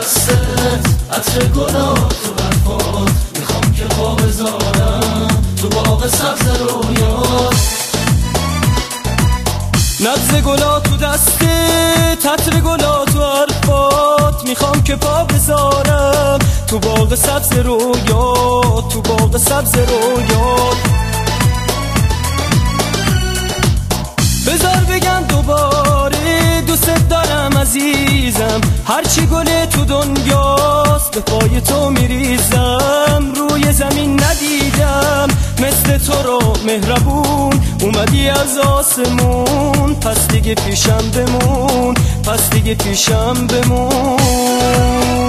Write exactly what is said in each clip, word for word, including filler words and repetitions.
دستت، عطر گلا تو حرفات، میخوام که پا بذارم تو باغ سبز رویات. نبض گلا تو دستت، عطر گلا تو حرفات، میخوام که پا بذارم تو باغ سبز رویات، تو باغ سبز رویات. بذار بگم دوباره دوست دارم عزیزم، هرچی گل تو دنیاست به پای تو میریزم. روی زمین ندیدم مثل تو رو مهربون، اومدی از آسمون، پس دیگه پیشم بمون، پس دیگه پیشم بمون.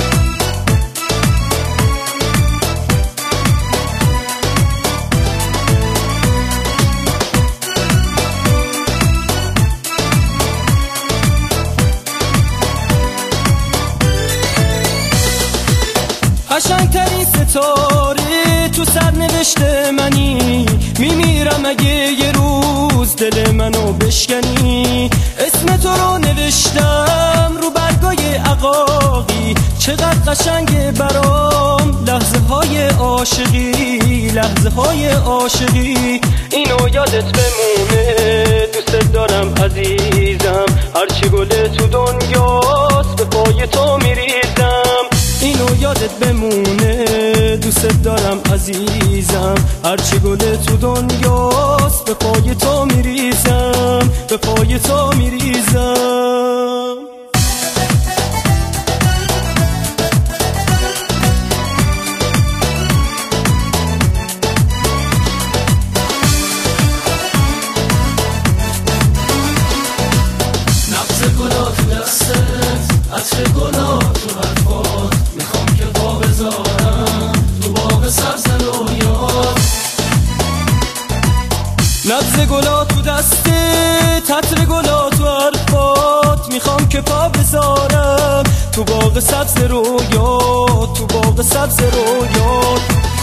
قشنگترین ستاره تو سرنوشت منی، میمیرم اگه یه روز دل منو بشکنی. اسم تو رو نوشتم رو برگای عقاقی، چقدر قشنگه برام لحظه های عاشقی، لحظه های عاشقی. اینو یادت بمونه دوست دارم عزیزم، هرچی گل تو دنیاست به پای تو میریزم. اینو یادت بمونه دوست دارم عزیزم، هرچی گل تو دنیاست به پای تو میریزم، به پای تو میریزم. نبض گلا تو دستت، عطر گلا تو حرفات، میخوام که پا بذارم تو باغ سبز رویات. نبض گلا تو دستت، عطر گلا تو حرفات، میخوام که پا بذارم تو باغ سبز رویات، تو باغ سبز رویات.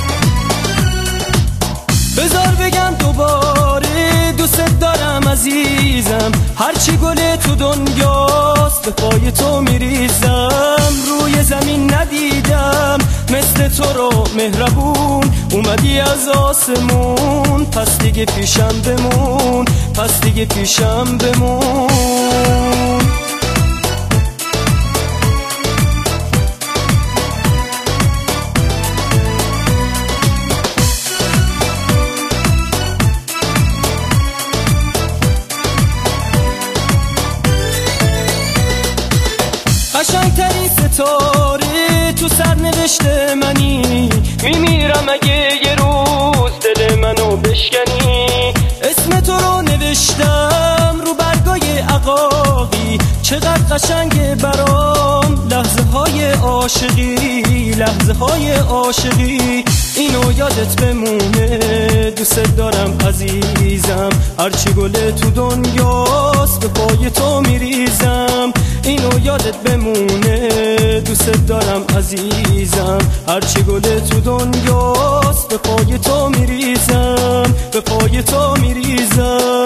بذار بگم دوباره دوست دارم عزیزم، هرچی گل تو دنیاست به پای تو میریزم. روی زمین ندیدم مثل تو رو مهربون، اومدی از آسمون، پس دیگه پیشم بمون، پس دیگه پیشم بمون. قشنگترین ستاره تو سرنوشت منی، میمیرم اگه یه روز دل منو بشکنی. اسم تو رو نوشتم رو برگای عقاقی، چقدر قشنگه برام لحظه های عاشقی، لحظه های عاشقی. اینو یادت بمونه دوست دارم عزیزم، هرچی گل تو دنیاست به پای تو میریزم. اینو یادت بمونه دوست دارم عزیزم، هرچی گل تو دنیاست به پای تو میریزم، به پای تو میریزم.